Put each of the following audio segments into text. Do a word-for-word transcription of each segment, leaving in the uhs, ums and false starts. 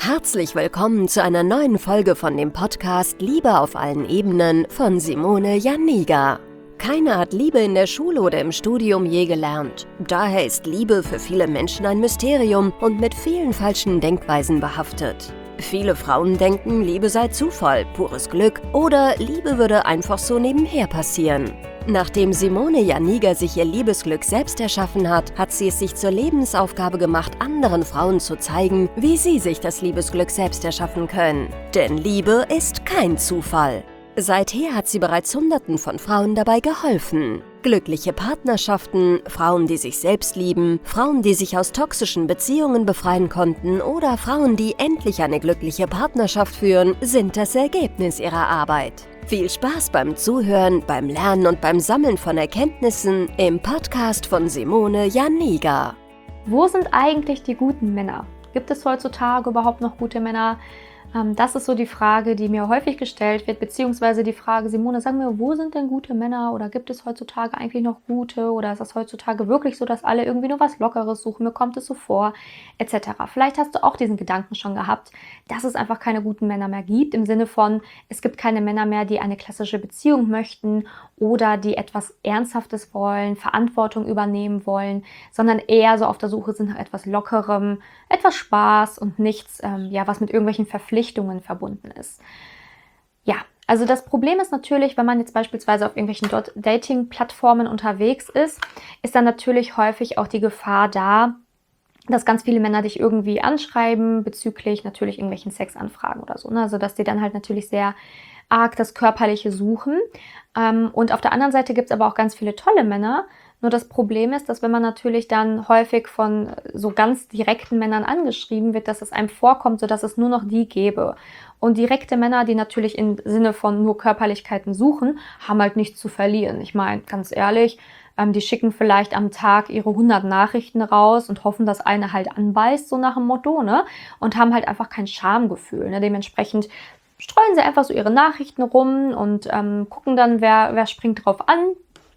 Herzlich willkommen zu einer neuen Folge von dem Podcast Liebe auf allen Ebenen von Simone Janiga. Keiner hat Liebe in der Schule oder im Studium je gelernt. Daher ist Liebe für viele Menschen ein Mysterium und mit vielen falschen Denkweisen behaftet. Viele Frauen denken, Liebe sei Zufall, pures Glück oder Liebe würde einfach so nebenher passieren. Nachdem Simone Janiga sich ihr Liebesglück selbst erschaffen hat, hat sie es sich zur Lebensaufgabe gemacht, anderen Frauen zu zeigen, wie sie sich das Liebesglück selbst erschaffen können. Denn Liebe ist kein Zufall. Seither hat sie bereits Hunderten von Frauen dabei geholfen. Glückliche Partnerschaften, Frauen, die sich selbst lieben, Frauen, die sich aus toxischen Beziehungen befreien konnten oder Frauen, die endlich eine glückliche Partnerschaft führen, sind das Ergebnis ihrer Arbeit. Viel Spaß beim Zuhören, beim Lernen und beim Sammeln von Erkenntnissen im Podcast von Simone Janiga. Wo sind eigentlich die guten Männer? Gibt es heutzutage überhaupt noch gute Männer? Das ist so die Frage, die mir häufig gestellt wird, beziehungsweise die Frage, Simone, sag mir, wo sind denn gute Männer oder gibt es heutzutage eigentlich noch gute oder ist das heutzutage wirklich so, dass alle irgendwie nur was Lockeres suchen, mir kommt es so vor, et cetera. Vielleicht hast du auch diesen Gedanken schon gehabt, dass es einfach keine guten Männer mehr gibt, im Sinne von, es gibt keine Männer mehr, die eine klassische Beziehung möchten oder die etwas Ernsthaftes wollen, Verantwortung übernehmen wollen, sondern eher so auf der Suche sind nach etwas Lockerem, etwas Spaß und nichts, ähm, ja, was mit irgendwelchen Verpflichtungen verbunden ist. Ja, also das Problem ist natürlich, wenn man jetzt beispielsweise auf irgendwelchen Dating-Plattformen unterwegs ist, ist dann natürlich häufig auch die Gefahr da, dass ganz viele Männer dich irgendwie anschreiben bezüglich natürlich irgendwelchen Sexanfragen oder so. Ne? Also dass die dann halt natürlich sehr arg das Körperliche suchen. Ähm, und auf der anderen Seite gibt es aber auch ganz viele tolle Männer. Nur das Problem ist, dass wenn man natürlich dann häufig von so ganz direkten Männern angeschrieben wird, dass es einem vorkommt, sodass es nur noch die gäbe. Und direkte Männer, die natürlich im Sinne von nur Körperlichkeiten suchen, haben halt nichts zu verlieren. Ich meine, ganz ehrlich, ähm, die schicken vielleicht am Tag ihre hundert Nachrichten raus und hoffen, dass eine halt anbeißt, so nach dem Motto, ne? Und haben halt einfach kein Schamgefühl, ne? Dementsprechend streuen sie einfach so ihre Nachrichten rum und ähm, gucken dann, wer, wer springt drauf an.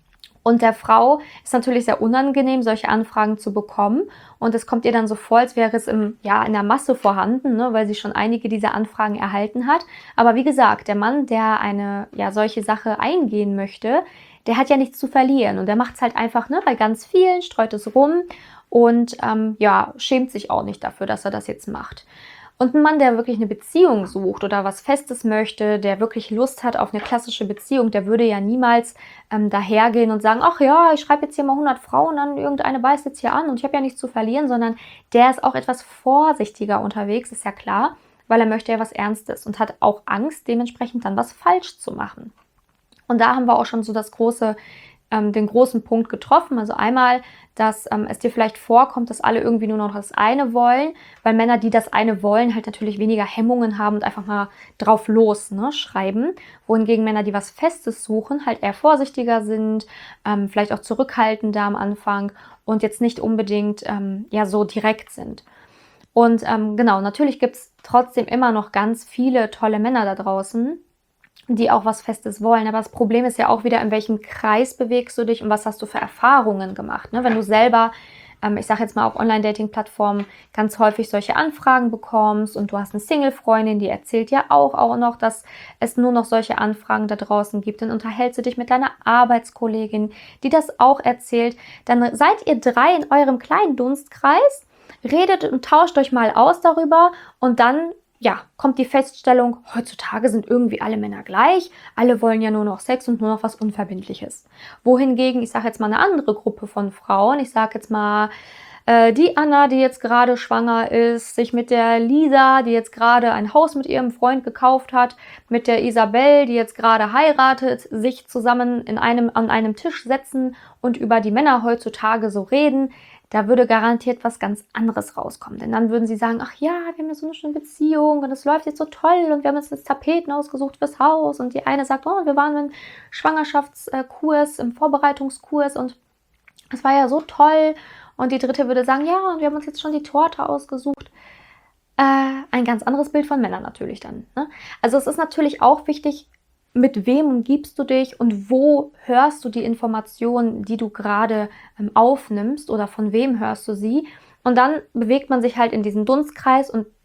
Und der Frau ist natürlich sehr unangenehm, solche Anfragen zu bekommen. Und es kommt ihr dann so vor, als wäre es im, ja, in der Masse vorhanden, ne, weil sie schon einige dieser Anfragen erhalten hat. Aber wie gesagt, der Mann, der eine ja, solche Sache eingehen möchte, der hat ja nichts zu verlieren. Und der macht es halt einfach, ne, bei ganz vielen, streut es rum und ähm, ja, schämt sich auch nicht dafür, dass er das jetzt macht. Und ein Mann, der wirklich eine Beziehung sucht oder was Festes möchte, der wirklich Lust hat auf eine klassische Beziehung, der würde ja niemals ähm, dahergehen und sagen, ach ja, ich schreibe jetzt hier mal hundert Frauen an, irgendeine beißt jetzt hier an und ich habe ja nichts zu verlieren, sondern der ist auch etwas vorsichtiger unterwegs, ist ja klar, weil er möchte ja was Ernstes und hat auch Angst, dementsprechend dann was falsch zu machen. Und da haben wir auch schon so das große ähm, den großen Punkt getroffen. Also einmal, dass ähm, es dir vielleicht vorkommt, dass alle irgendwie nur noch das eine wollen, weil Männer, die das eine wollen, halt natürlich weniger Hemmungen haben und einfach mal drauf los, ne, schreiben. Wohingegen Männer, die was Festes suchen, halt eher vorsichtiger sind, ähm, vielleicht auch zurückhaltender am Anfang und jetzt nicht unbedingt ähm, ja so direkt sind. Und ähm, genau, natürlich gibt es trotzdem immer noch ganz viele tolle Männer da draußen, die auch was Festes wollen. Aber das Problem ist ja auch wieder, in welchem Kreis bewegst du dich und was hast du für Erfahrungen gemacht. Ne? Wenn du selber, ähm, ich sage jetzt mal auf Online-Dating-Plattformen, ganz häufig solche Anfragen bekommst und du hast eine Single-Freundin, die erzählt ja auch, auch noch, dass es nur noch solche Anfragen da draußen gibt, dann unterhältst du dich mit deiner Arbeitskollegin, die das auch erzählt. Dann seid ihr drei in eurem kleinen Dunstkreis, redet und tauscht euch mal aus darüber und dann ja, kommt die Feststellung, heutzutage sind irgendwie alle Männer gleich, alle wollen ja nur noch Sex und nur noch was Unverbindliches. Wohingegen, ich sage jetzt mal eine andere Gruppe von Frauen, ich sage jetzt mal äh, die Anna, die jetzt gerade schwanger ist, sich mit der Lisa, die jetzt gerade ein Haus mit ihrem Freund gekauft hat, mit der Isabel, die jetzt gerade heiratet, sich zusammen in einem, an einem Tisch setzen und über die Männer heutzutage so reden, da würde garantiert was ganz anderes rauskommen. Denn dann würden sie sagen, ach ja, wir haben ja so eine schöne Beziehung und es läuft jetzt so toll und wir haben uns jetzt Tapeten ausgesucht fürs Haus. Und die eine sagt, oh, wir waren im Schwangerschaftskurs, im Vorbereitungskurs und es war ja so toll. Und die dritte würde sagen, ja, und wir haben uns jetzt schon die Torte ausgesucht. Äh, ein ganz anderes Bild von Männern natürlich dann. Ne? Also es ist natürlich auch wichtig, mit wem umgibst du dich und wo hörst du die Informationen, die du gerade ähm, aufnimmst oder von wem hörst du sie. Und dann bewegt man sich halt in diesem Dunstkreis und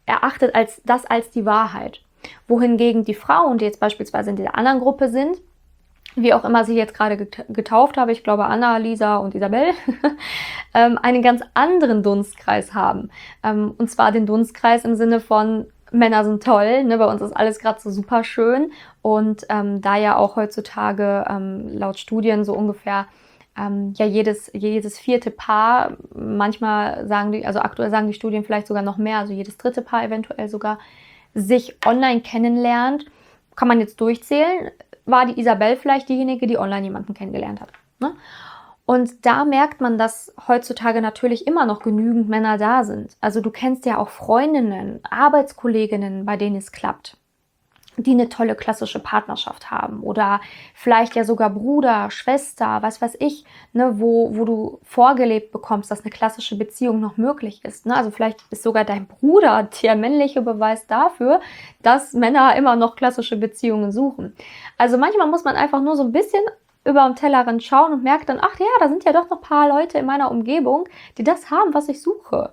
erachtet als das als die Wahrheit. Wohingegen die Frauen, die jetzt beispielsweise in dieser anderen Gruppe sind, wie auch immer sie jetzt gerade getauft habe, ich glaube Anna, Lisa und Isabel, ähm, einen ganz anderen Dunstkreis haben. Ähm, und zwar den Dunstkreis im Sinne von Männer sind toll, ne? Bei uns ist alles gerade so super schön und ähm, da ja auch heutzutage ähm, laut Studien so ungefähr ähm, ja jedes, jedes vierte Paar, manchmal sagen die, also aktuell sagen die Studien vielleicht sogar noch mehr, also jedes dritte Paar eventuell sogar, sich online kennenlernt, kann man jetzt durchzählen, war die Isabel vielleicht diejenige, die online jemanden kennengelernt hat. Ne? Und da merkt man, dass heutzutage natürlich immer noch genügend Männer da sind. Also du kennst ja auch Freundinnen, Arbeitskolleginnen, bei denen es klappt, die eine tolle klassische Partnerschaft haben oder vielleicht ja sogar Bruder, Schwester, was weiß ich, ne, wo, wo du vorgelebt bekommst, dass eine klassische Beziehung noch möglich ist. Ne? Also vielleicht ist sogar dein Bruder der männliche Beweis dafür, dass Männer immer noch klassische Beziehungen suchen. Also manchmal muss man einfach nur so ein bisschen über den Tellerrand schauen und merkt dann, ach ja, da sind ja doch noch ein paar Leute in meiner Umgebung, die das haben, was ich suche.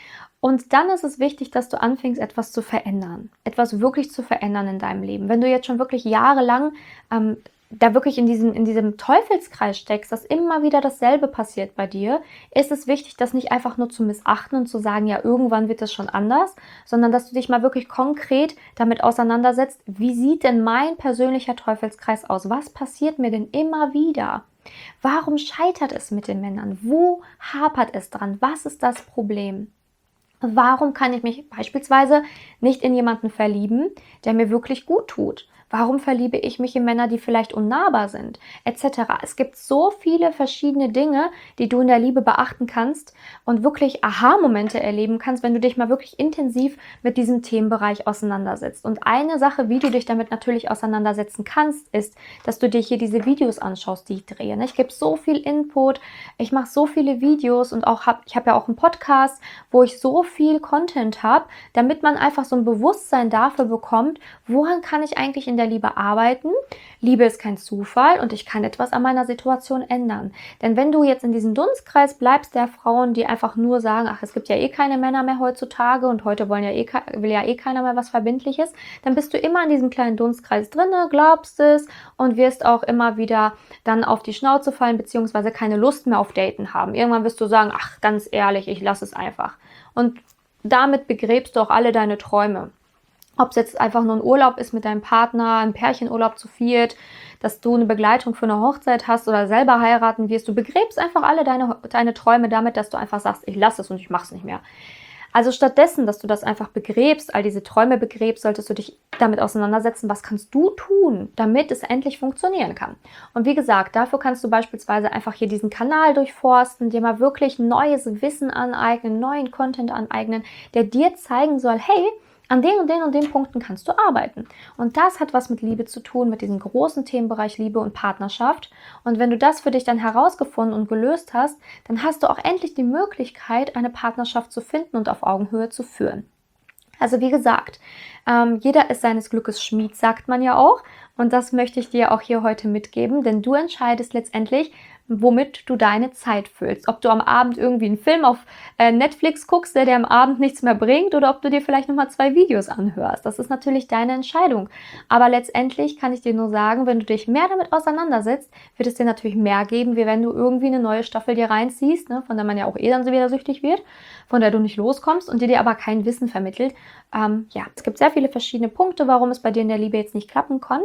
Und dann ist es wichtig, dass du anfängst, etwas zu verändern. Etwas wirklich zu verändern in deinem Leben. Wenn du jetzt schon wirklich jahrelang ähm, da wirklich in diesem, in diesem Teufelskreis steckst, dass immer wieder dasselbe passiert bei dir, ist es wichtig, das nicht einfach nur zu missachten und zu sagen, ja, irgendwann wird es schon anders, sondern dass du dich mal wirklich konkret damit auseinandersetzt, wie sieht denn mein persönlicher Teufelskreis aus? Was passiert mir denn immer wieder? Warum scheitert es mit den Männern? Wo hapert es dran? Was ist das Problem? Warum kann ich mich beispielsweise nicht in jemanden verlieben, der mir wirklich gut tut? Warum verliebe ich mich in Männer, die vielleicht unnahbar sind, et cetera. Es gibt so viele verschiedene Dinge, die du in der Liebe beachten kannst und wirklich Aha-Momente erleben kannst, wenn du dich mal wirklich intensiv mit diesem Themenbereich auseinandersetzt. Und eine Sache, wie du dich damit natürlich auseinandersetzen kannst, ist, dass du dir hier diese Videos anschaust, die ich drehe. Ich gebe so viel Input, ich mache so viele Videos und auch hab, ich habe ja auch einen Podcast, wo ich so viel Content habe, damit man einfach so ein Bewusstsein dafür bekommt, woran kann ich eigentlich in der Liebe arbeiten. Liebe ist kein Zufall und ich kann etwas an meiner Situation ändern. Denn wenn du jetzt in diesem Dunstkreis bleibst der Frauen, die einfach nur sagen, ach, es gibt ja eh keine Männer mehr heutzutage und heute wollen ja eh, will ja eh keiner mehr was Verbindliches, dann bist du immer in diesem kleinen Dunstkreis drinne, glaubst es und wirst auch immer wieder dann auf die Schnauze fallen, beziehungsweise keine Lust mehr auf Daten haben. Irgendwann wirst du sagen, ach, ganz ehrlich, ich lasse es einfach. Und damit begräbst du auch alle deine Träume. Ob es jetzt einfach nur ein Urlaub ist mit deinem Partner, ein Pärchenurlaub zu viert, dass du eine Begleitung für eine Hochzeit hast oder selber heiraten wirst. Du begräbst einfach alle deine, deine Träume damit, dass du einfach sagst, ich lasse es und ich mache es nicht mehr. Also stattdessen, dass du das einfach begräbst, all diese Träume begräbst, solltest du dich damit auseinandersetzen, was kannst du tun, damit es endlich funktionieren kann. Und wie gesagt, dafür kannst du beispielsweise einfach hier diesen Kanal durchforsten, dir mal wirklich neues Wissen aneignen, neuen Content aneignen, der dir zeigen soll, hey, an den und den und den Punkten kannst du arbeiten. Und das hat was mit Liebe zu tun, mit diesem großen Themenbereich Liebe und Partnerschaft. Und wenn du das für dich dann herausgefunden und gelöst hast, dann hast du auch endlich die Möglichkeit, eine Partnerschaft zu finden und auf Augenhöhe zu führen. Also wie gesagt, ähm, jeder ist seines Glückes Schmied, sagt man ja auch. Und das möchte ich dir auch hier heute mitgeben, denn du entscheidest letztendlich, womit du deine Zeit füllst. Ob du am Abend irgendwie einen Film auf äh, Netflix guckst, der dir am Abend nichts mehr bringt, oder ob du dir vielleicht nochmal zwei Videos anhörst. Das ist natürlich deine Entscheidung. Aber letztendlich kann ich dir nur sagen, wenn du dich mehr damit auseinandersetzt, wird es dir natürlich mehr geben, wie wenn du irgendwie eine neue Staffel dir reinziehst, ne, von der man ja auch eh dann so wieder süchtig wird, von der du nicht loskommst und die dir aber kein Wissen vermittelt. Ähm, ja, es gibt sehr viele verschiedene Punkte, warum es bei dir in der Liebe jetzt nicht klappen kann.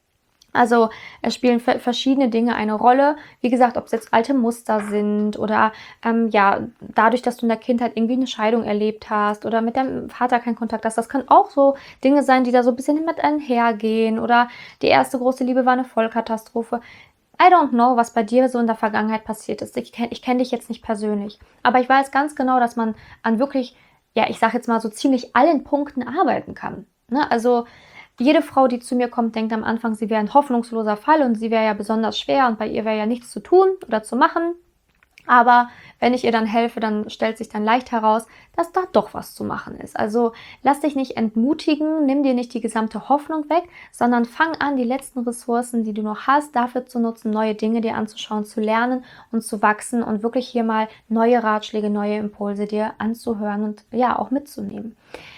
Also es spielen verschiedene Dinge eine Rolle. Wie gesagt, ob es jetzt alte Muster sind oder ähm, ja, dadurch, dass du in der Kindheit irgendwie eine Scheidung erlebt hast oder mit deinem Vater keinen Kontakt hast. Das können auch so Dinge sein, die da so ein bisschen mit einhergehen. Oder die erste große Liebe war eine Vollkatastrophe. I don't know, was bei dir so in der Vergangenheit passiert ist. Ich kenne ich kenn dich jetzt nicht persönlich. Aber ich weiß ganz genau, dass man an wirklich, ja, ich sage jetzt mal so ziemlich allen Punkten arbeiten kann. Ne? Also jede Frau, die zu mir kommt, denkt am Anfang, sie wäre ein hoffnungsloser Fall und sie wäre ja besonders schwer und bei ihr wäre ja nichts zu tun oder zu machen. Aber wenn ich ihr dann helfe, dann stellt sich dann leicht heraus, dass da doch was zu machen ist. Also lass dich nicht entmutigen, nimm dir nicht die gesamte Hoffnung weg, sondern fang an, die letzten Ressourcen, die du noch hast, dafür zu nutzen, neue Dinge dir anzuschauen, zu lernen und zu wachsen und wirklich hier mal neue Ratschläge, neue Impulse dir anzuhören und ja, auch mitzunehmen.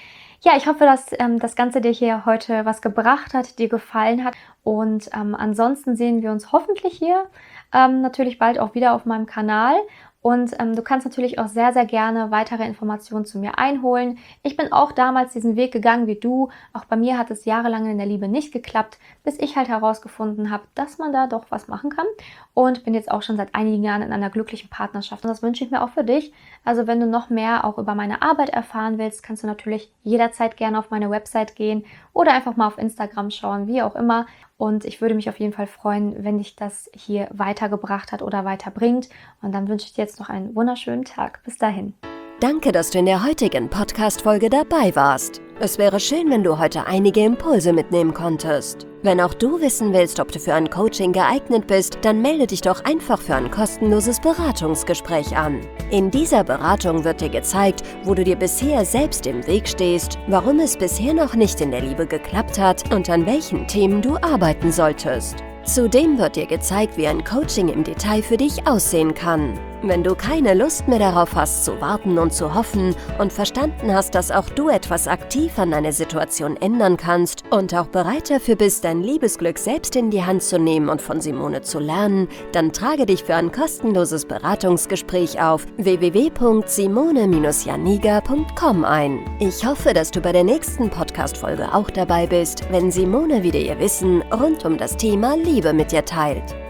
Ja, ich hoffe, dass ähm, das Ganze dir hier heute was gebracht hat, dir gefallen hat. Und ähm, ansonsten sehen wir uns hoffentlich hier ähm, natürlich bald auch wieder auf meinem Kanal. Und ähm, du kannst natürlich auch sehr, sehr gerne weitere Informationen zu mir einholen. Ich bin auch damals diesen Weg gegangen wie du. Auch bei mir hat es jahrelang in der Liebe nicht geklappt, bis ich halt herausgefunden habe, dass man da doch was machen kann. Und bin jetzt auch schon seit einigen Jahren in einer glücklichen Partnerschaft. Und das wünsche ich mir auch für dich. Also wenn du noch mehr auch über meine Arbeit erfahren willst, kannst du natürlich jederzeit gerne auf meine Website gehen oder einfach mal auf Instagram schauen, wie auch immer. Und ich würde mich auf jeden Fall freuen, wenn dich das hier weitergebracht hat oder weiterbringt. Und dann wünsche ich dir jetzt noch einen wunderschönen Tag. Bis dahin. Danke, dass du in der heutigen Podcast-Folge dabei warst. Es wäre schön, wenn du heute einige Impulse mitnehmen konntest. Wenn auch du wissen willst, ob du für ein Coaching geeignet bist, dann melde dich doch einfach für ein kostenloses Beratungsgespräch an. In dieser Beratung wird dir gezeigt, wo du dir bisher selbst im Weg stehst, warum es bisher noch nicht in der Liebe geklappt hat und an welchen Themen du arbeiten solltest. Zudem wird dir gezeigt, wie ein Coaching im Detail für dich aussehen kann. Wenn du keine Lust mehr darauf hast, zu warten und zu hoffen und verstanden hast, dass auch du etwas aktiv an deiner Situation ändern kannst und auch bereit dafür bist, dein Liebesglück selbst in die Hand zu nehmen und von Simone zu lernen, dann trage dich für ein kostenloses Beratungsgespräch auf w w w punkt simone Bindestrich janiga punkt com ein. Ich hoffe, dass du bei der nächsten Podcast-Folge auch dabei bist, wenn Simone wieder ihr Wissen rund um das Thema Liebe mit dir teilt.